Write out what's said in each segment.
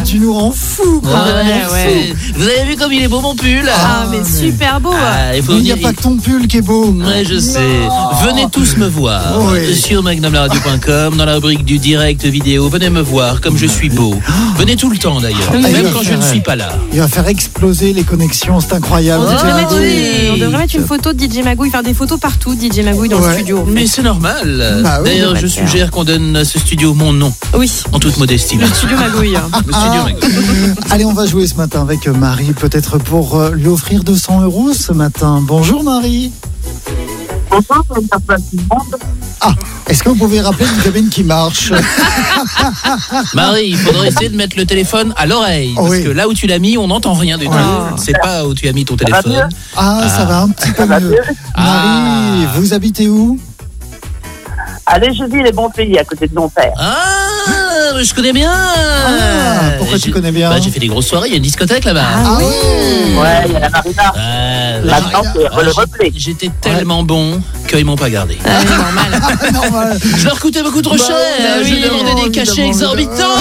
tu nous rends fous. Ouais. Vous avez vu comme il est beau mon pull? Mais super beau. Il n'y a pas que ton pull qui est beau. Ouais, je sais. Venez tous me voir sur magnumlaradio.com dans la rubrique du direct vidéo. Venez me voir comme je suis beau. Venez tout le temps d'ailleurs, même quand je ne suis pas là. Il va faire exploser les connexions, c'est incroyable. On devrait mettre une photo de DJ Magouille, faire des photos partout, DJ Magouille dans le studio. Mais c'est normal. Bah oui, d'ailleurs, je suggère qu'on donne à ce studio mon nom. Oui. En toute modestie. Le studio Magouille. Le studio Magouille. Allez, on va jouer ce matin avec Marie, peut-être pour lui offrir 200 € ce matin. Bonjour Marie. Bonjour, c'est une personne qui monte. Est-ce que vous pouvez rappeler une cabine qui marche? Marie, il faudrait essayer de mettre le téléphone à l'oreille. Parce que là où tu l'as mis, on n'entend rien du tout. Je ne sais pas où tu as mis ton téléphone. Ça va un petit peu mieux. Marie, vous habitez où? Allez, je vis les bons pays à côté de mon père. Je connais bien. Pourquoi tu connais bien? J'ai fait des grosses soirées, il y a une discothèque là-bas. Ouais, il y a la marina. Maintenant, c'est le replay. J'étais tellement bon qu'ils m'ont pas gardé. Normal. Je leur coûtais beaucoup trop cher. Je demandais des cachets exorbitants.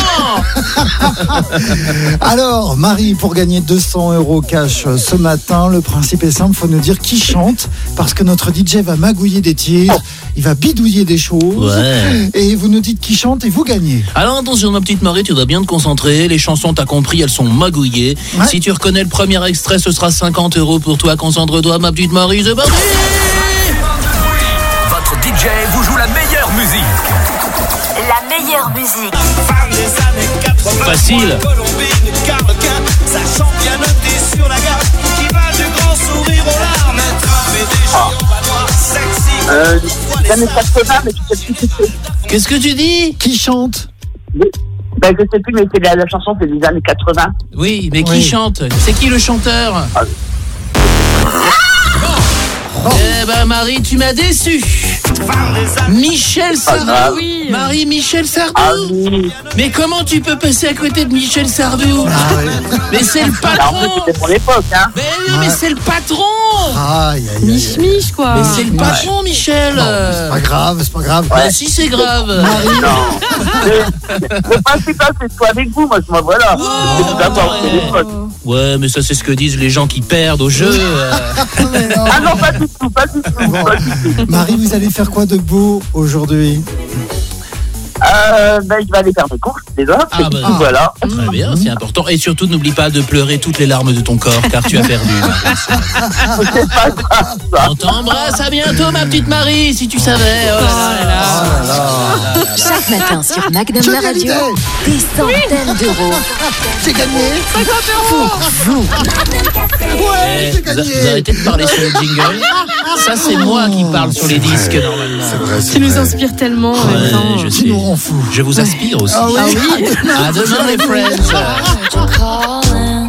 Alors, Marie, pour gagner 200 € cash ce matin, le principe est simple, il faut nous dire qui chante, parce que notre DJ va magouiller des titres, il va bidouiller des choses, et vous nous dites qui chante et vous gagnez. Alors attention ma petite Marie, tu dois bien te concentrer, les chansons t'as compris, elles sont magouillées. Si tu reconnais le premier extrait, ce sera 50 € pour toi, concentre-toi ma petite Marie, c'est parti. Votre DJ vous joue la meilleure musique. La meilleure musique. Facile. Ça chante bien noté sur la gamme, qui va du grand sourire aux larmes. Les années 80, mais je sais plus qui c'est. Qu'est-ce que tu dis? Qui chante? Ben, je sais plus, mais c'est la chanson, c'est des années 80. Oui, mais qui chante? C'est qui le chanteur? Eh ben Marie, tu m'as déçu. Michel Sardou. Marie-Michel Sardou. Mais comment tu peux passer à côté de Michel Sardou? Mais c'est le patron. En fait, c'était pour l'époque, hein. Mais non, mais c'est le patron. Mich quoi. Mais c'est le patron, Michel. C'est pas grave, c'est pas grave. Bah si, c'est grave. Le principal, c'est de toi avec vous, moi, voilà. C'est d'abord au téléphone. Ouais, mais ça, c'est ce que disent les gens qui perdent au jeu. Ah non, pas du tout, pas du tout. Marie, vous allez faire quoi de beau aujourd'hui? Ben, je vais aller faire mes courses déjà. Voilà. Très bien, c'est important. Et surtout, n'oublie pas de pleurer toutes les larmes de ton corps, car tu as perdu. C'est pas grave, ça. On t'embrasse, à bientôt, ma petite Marie, si tu savais. Chaque matin sur Magnum la radio, des centaines d'euros. C'est gagné. 50 €. Ouais, c'est gagné. Vous arrêtez de parler sur le jingle. Ça, c'est moi qui parle sur les disques, normalement. C'est vrai, Tu nous inspires tellement. Je Tu sais. nous rends fous. Je vous aspire aussi. Ah oui. À demain, les friends.